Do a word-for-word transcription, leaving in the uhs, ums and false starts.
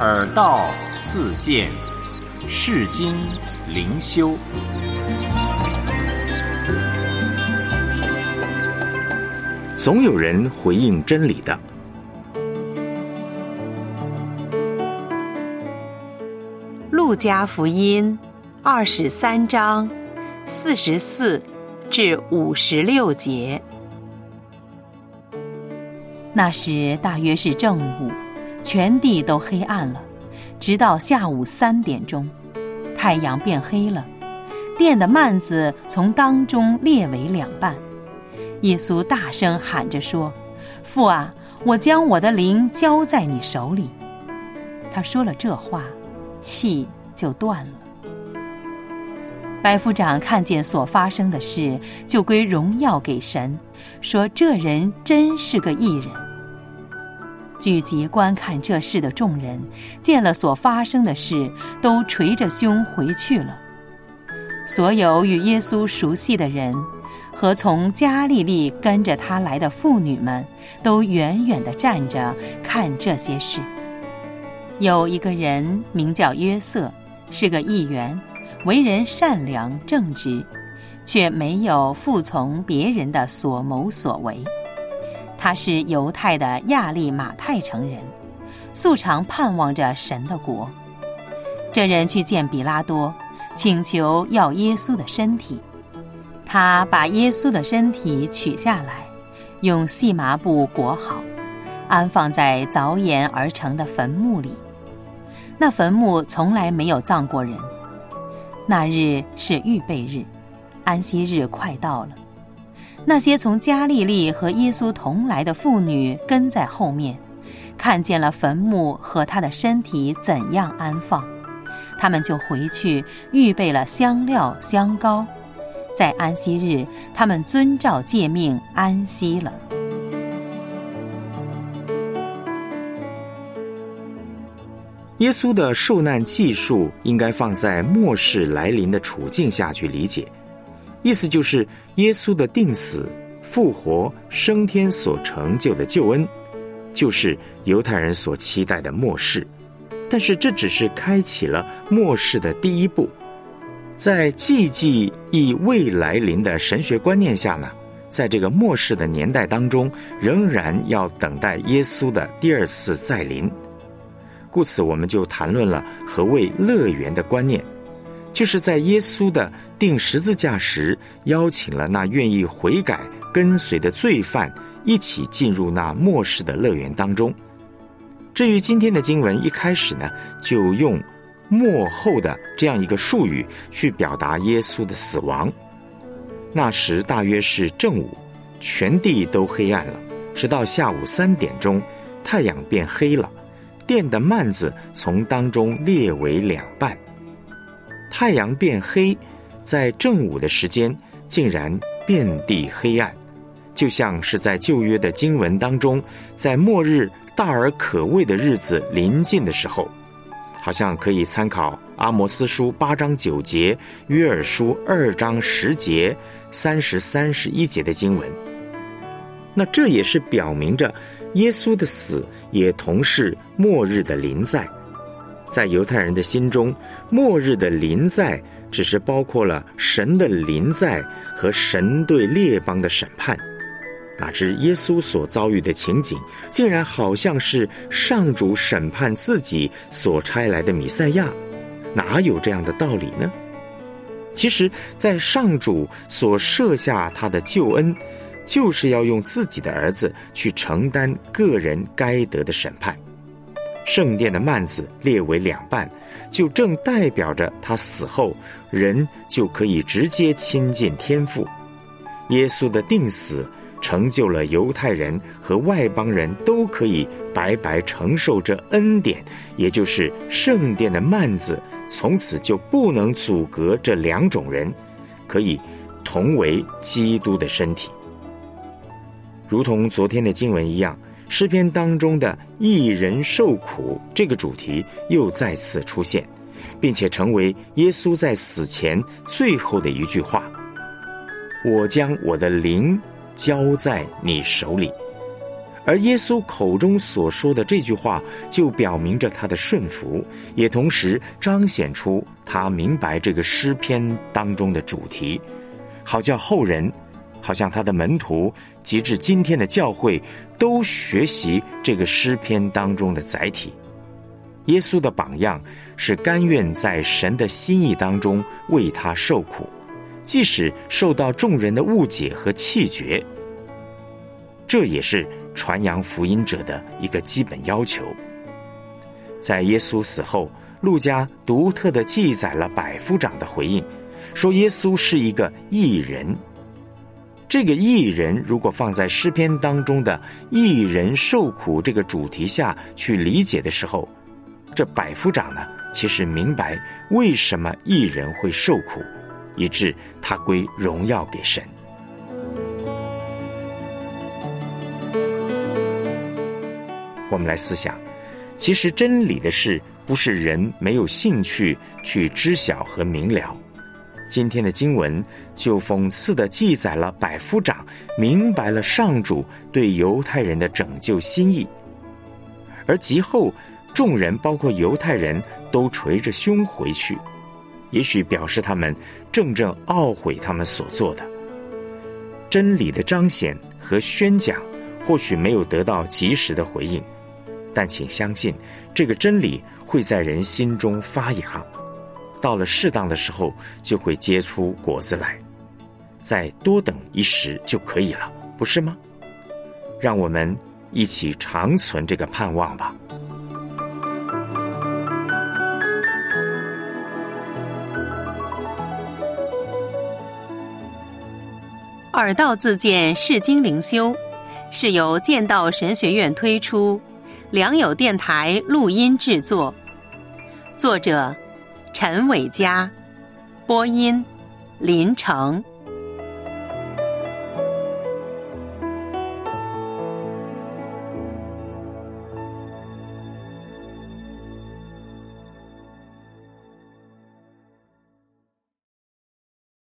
耳道自见，世经灵修。 总有人回应真理的。 路加福音二十三章四十四至五十六节。那时大约是正午，全地都黑暗了，直到下午三点钟，太阳变黑了，殿的幔子从当中裂为两半。耶稣大声喊着说：父啊，我将我的灵交在你手里。他说了这话，气就断了。百夫长看见所发生的事，就归荣耀给神，说这人真是个义人。聚集观看这事的众人，见了所发生的事，都垂着胸回去了。所有与耶稣熟悉的人和从加利利跟着他来的妇女们，都远远地站着看这些事。有一个人名叫约瑟，是个议员，为人善良正直，却没有服从别人的所谋所为。他是犹太的亚利马太城人，素常盼望着神的国。这人去见比拉多，请求要耶稣的身体。他把耶稣的身体取下来，用细麻布裹好，安放在凿研而成的坟墓里。那坟墓从来没有葬过人。那日是预备日，安息日快到了。那些从加利利和耶稣同来的妇女跟在后面，看见了坟墓和他的身体怎样安放，他们就回去预备了香料香膏。在安息日，他们遵照诫命安息了。 耶稣的受难记述应该放在末世来临的处境下去理解，意思就是耶稣的定死、复活、升天所成就的救恩，就是犹太人所期待的末世。但是这只是开启了末世的第一步。在既既亦未来临的神学观念下呢，在这个末世的年代当中，仍然要等待耶稣的第二次再临。故此我们就谈论了何谓乐园的观念，就是在耶稣的钉十字架时，邀请了那愿意悔改跟随的罪犯一起进入那末世的乐园当中。至于今天的经文一开始呢，就用末后的这样一个术语去表达耶稣的死亡。那时大约是正午，全地都黑暗了，直到下午三点钟，太阳变黑了，殿的幔子从当中裂为两半。太阳变黑，在正午的时间竟然遍地黑暗，就像是在旧约的经文当中，在末日大而可畏的日子临近的时候，好像可以参考阿摩斯书八章九节、约珥书二章十节、三十三十一节的经文。那这也是表明着耶稣的死也同是末日的临在。在犹太人的心中，末日的临在只是包括了神的临在和神对列邦的审判。哪知耶稣所遭遇的情景，竟然好像是上主审判自己所差来的弥赛亚，哪有这样的道理呢？其实在上主所设下他的救恩，就是要用自己的儿子去承担个人该得的审判。圣殿的幔子裂为两半，就正代表着他死后人就可以直接亲近天父。耶稣的定死成就了犹太人和外邦人都可以白白承受这恩典，也就是圣殿的幔子从此就不能阻隔这两种人，可以同为基督的身体。如同昨天的经文一样，诗篇当中的义人受苦这个主题又再次出现，并且成为耶稣在死前最后的一句话：我将我的灵交在你手里。 而耶稣口中所说的这句话，就表明着他的顺服，也同时彰显出他明白这个诗篇当中的主题，好叫后人，好像他的门徒，及至今天的教会，都学习这个诗篇当中的载体。耶稣的榜样是甘愿在神的心意当中为他受苦，即使受到众人的误解和弃绝。这也是传扬福音者的一个基本要求。在耶稣死后，路加独特地记载了百夫长的回应，说耶稣是一个义人。这个义人如果放在诗篇当中的义人受苦这个主题下去理解的时候，这百夫长呢，其实明白为什么义人会受苦，以致他归荣耀给神。我们来思想，其实真理的事不是人没有兴趣去知晓和明了。今天的经文就讽刺地记载了百夫长明白了上主对犹太人的拯救心意，而其后众人包括犹太人都垂着胸回去，也许表示他们正正懊悔他们所做的。真理的彰显和宣讲或许没有得到及时的回应，但请相信，这个真理会在人心中发芽，到了适当的时候就会结出果子来，再多等一时就可以了，不是吗？让我们一起长存这个盼望吧。 耳道自荐释经灵修是由剑道神学院推出，良友电台录音制作，作者陈伟嘉，播音林成。